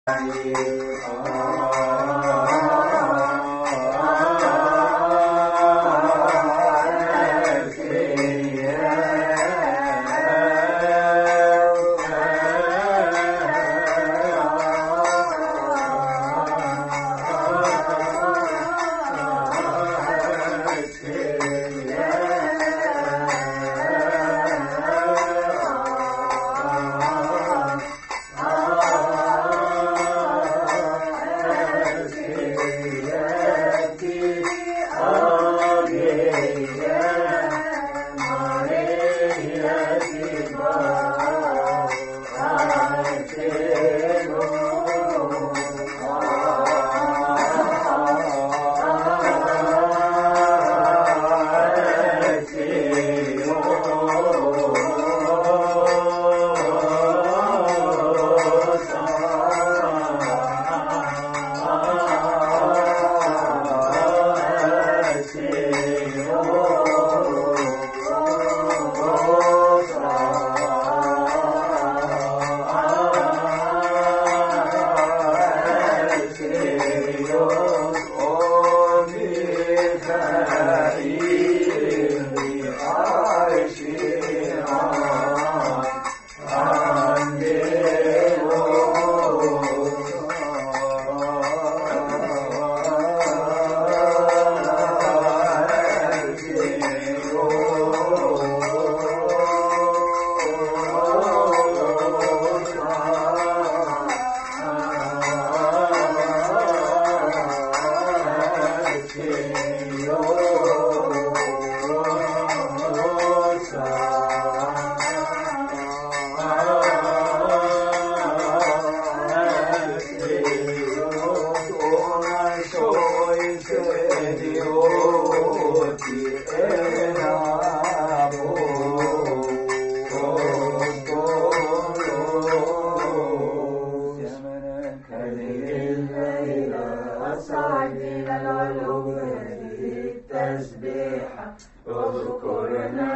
اذكرنا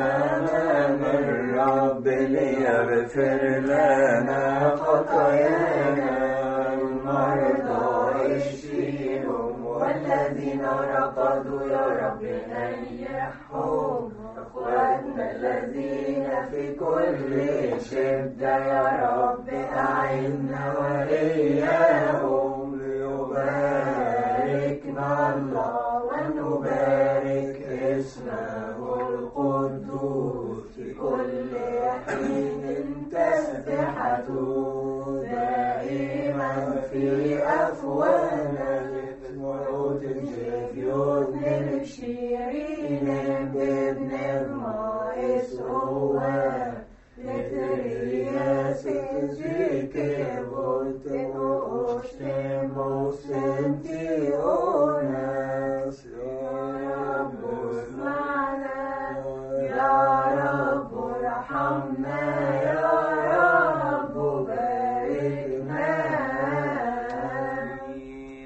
من رب ليغفر لنا خطايانا، المرضى اشفيهم والذين رقدوا يا رب نيحهم، اخواتنا الذين في كل شدة يا رب أعنا وإياهم، ليباركنا الله ونبارك اسمه القدوس في كل حين، تسبحته دائما في أفواهنا، وتجفيون بشيرين بابن المايس هو لترياس تجيك بوتك واشتم وسنتي